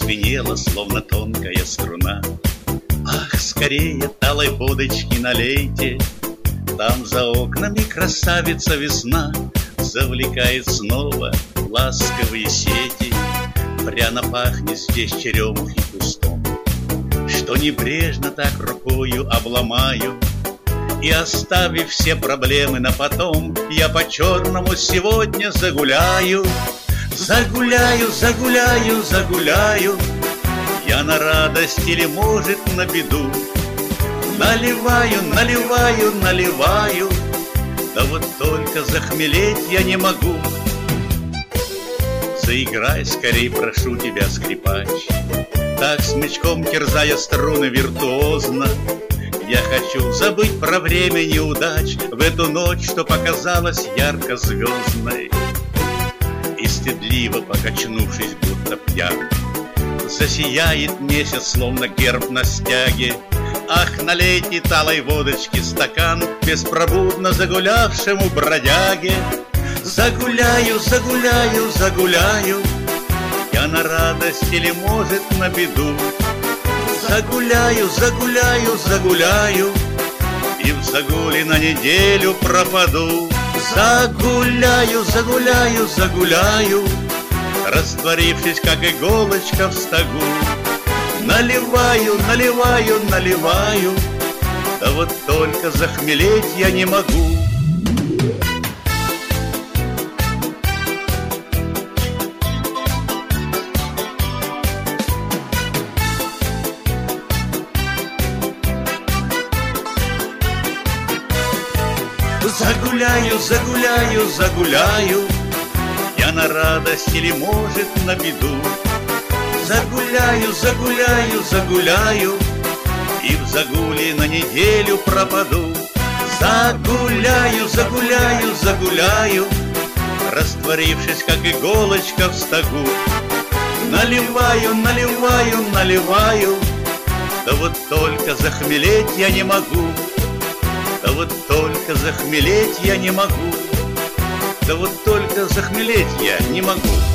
зазвенела, словно тонкая струна. Ах, скорее талой водочки налейте, там за окнами красавица весна завлекает снова в ласковые сети. Пряно пахнет здесь черемухой кустом, что небрежно так рукою обломаю. И оставив все проблемы на потом, я по-черному сегодня загуляю. Загуляю, загуляю, загуляю, я на радость или, может, на беду. Наливаю, наливаю, наливаю, да вот только захмелеть я не могу. Заиграй скорей, прошу тебя, скрипач, так смычком терзая струны виртуозно. Я хочу забыть про время неудач в эту ночь, что показалась ярко-звездной. И стыдливо покачнувшись, будто пьян, засияет месяц, словно герб на стяге. Ах, налейте талой водочки стакан беспробудно загулявшему бродяге. Загуляю, загуляю, загуляю, я на радость или, может, на беду. Загуляю, загуляю, загуляю, и в загуле на неделю пропаду. Загуляю, загуляю, загуляю, растворившись, как иголочка в стогу. Наливаю, наливаю, наливаю, да вот только захмелеть я не могу. Загуляю, загуляю, загуляю, я на радость или, может, на беду. Загуляю, загуляю, загуляю, и в загуле на неделю пропаду. Загуляю, загуляю, загуляю, растворившись, как иголочка в стогу. Наливаю, наливаю, наливаю, да вот только захмелеть я не могу. Да вот только захмелеть я не могу. Да вот только захмелеть я не могу.